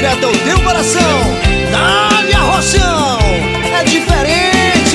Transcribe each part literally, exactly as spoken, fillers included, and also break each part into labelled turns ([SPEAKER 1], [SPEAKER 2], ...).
[SPEAKER 1] direto ao teu coração. Dá-lhe a roção, é diferente.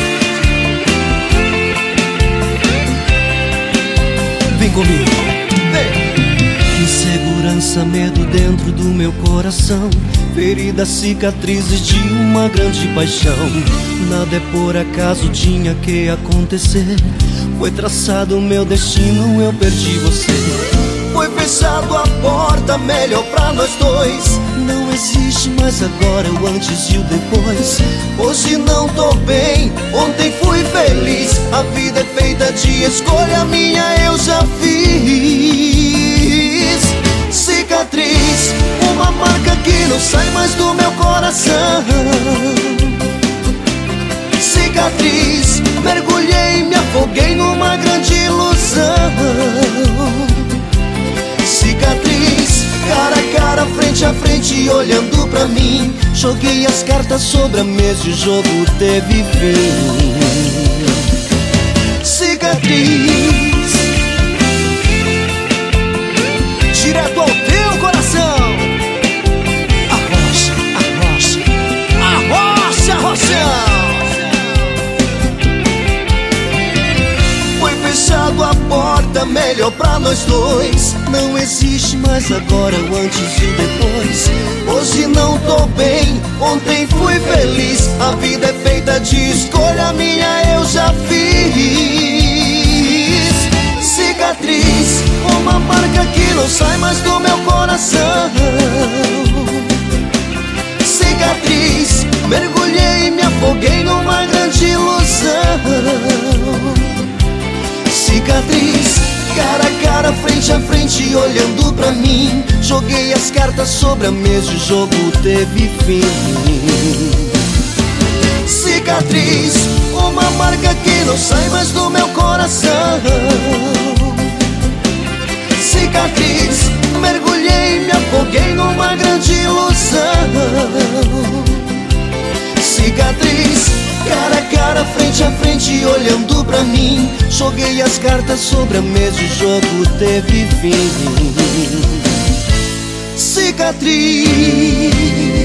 [SPEAKER 1] Vem comigo, vem. Insegurança, medo dentro do meu coração, feridas, cicatrizes de uma grande paixão. Nada é por acaso, tinha que acontecer. Foi traçado o meu destino, eu perdi você. Foi fechado a porta, melhor pra nós dois. Não existe mais agora o antes e o depois. Hoje não tô bem, ontem fui feliz. A vida é feita de escolha minha, eu já fiz. Cicatriz, uma marca que não sai mais do meu coração. Cicatriz, mergulhei, me afoguei numa grande ilusão. Cicatriz, cara a cara, frente a frente, olhando pra mim. Joguei as cartas sobre a mesa e o jogo teve fim. Cicatriz, direto ao teu coração. Arrocha, arrocha, arrocha, arrocha. Foi fechado a porta, melhor pra nós dois. Não existe mais agora o antes e o depois. Hoje não tô bem, ontem fui feliz. A vida é feita de escolha minha, eu já fiz. Cicatriz, uma marca que não sai mais do meu coração. Cicatriz, mergulhei, me afoguei numa grande ilusão. Cicatriz, cara a cara, frente a frente, olhando pra mim. Joguei as cartas sobre a mesa e o jogo teve fim. Cicatriz, uma marca que não sai mais do meu coração. Cicatriz, mergulhei, me afoguei numa grande ilusão. Cicatriz, cara a cara, frente a frente, olhando pra mim. Joguei as cartas sobre a mesa e o jogo teve fim. Cicatriz.